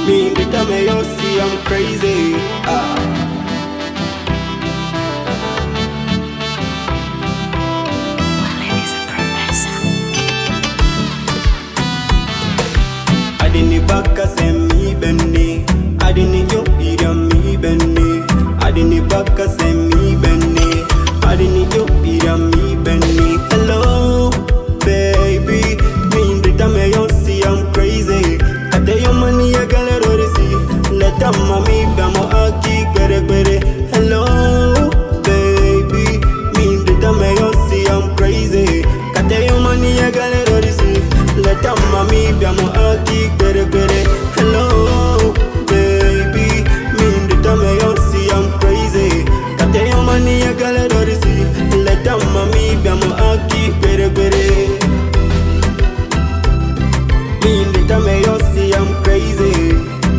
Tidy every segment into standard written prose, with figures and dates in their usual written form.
Me the time you see I'm crazy. Adini baka se mi benni, adini yo pira mi benni, adini baka se mi benni, adini yo pira mi benni. Hello, baby, me the time you see I'm crazy. Ate yo money ya galero risi, leta mami bamo aki kwere kwere. Hello, baby, me the time you see I'm crazy. Ate yo money ya galero risi, leta mami bamo aki kwere kwere. Hello, baby, me the time you see I'm crazy. Ate yo money ya galero risi, leta mami bamo aki kwere kwere. Me the time you see I'm crazy.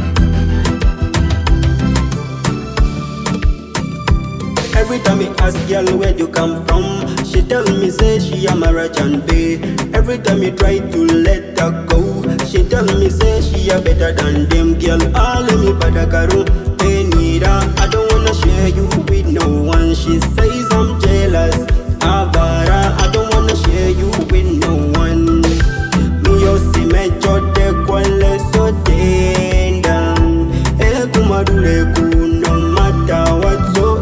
Every time I ask girl where you come from, she tell me say she a American bae. Every time you try to let her go, she tell me say she a better than them girl. All of me badagaru, hey Nira, I don't wanna share you with no one. She says I'm jealous, Avara, I don't wanna share you with no one. Me yo si me chote kwale so tenda, kumadule ku no matter whatsoever.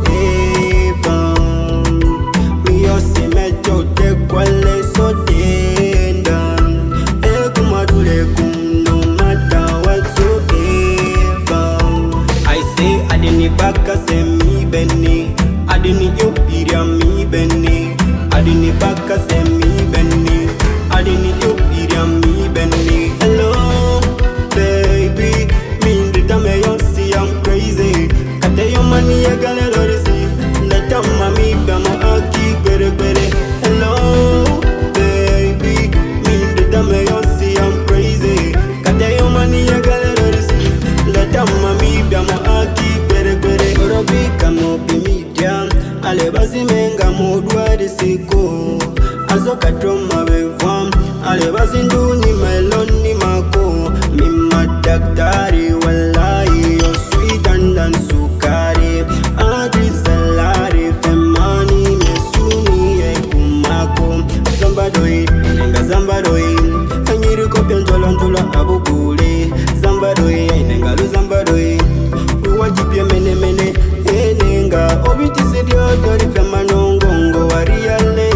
Me yo si me chote kwale so tenda, kumadule ku no matter whatsoever. I say adini baka se mi benni, adini yo pira mi benni, adini baka se mi benni, adini yo pira mi benni. Hello, baby, me the time you see I'm crazy. Kate yo money ya galero risi, leta mami bamo aki kwere kwere. Hello, baby, me the time you see I'm crazy. Kate yo money ya galero risi, leta mami bamo aki kwere kwere. Orobi kamo bimidia, ale basi menga modwa disiko. Azoka troma bevam, ale basi nduni meloni mako. Mima daktari wallahi, yo sweet than sukari. Adri salari, femani mesuni kumako. Zambadoi, nenga zambadoi, anyiri kopya njola njola abukule. Zambadoi, nenga lu zambadoi, uwajipye mene mene, nenga obiti sidio tori femanongongo wariale.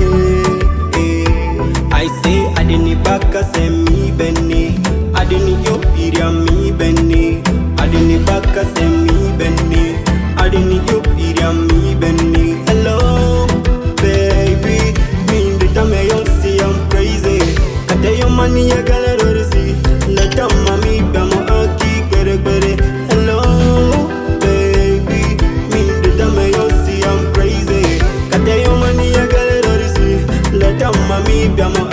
I say adini baka se mi benni, adini yo pira mi benni, adini baka se mi benni, adini yo pira mi benni. Hello, baby, me the time you see I'm crazy. Kate yo money ya galero risi, leta mami bamo aki kwere kwere. Hello, baby, me the time you see I'm crazy. Kate yo money ya galero risi, leta mami bamo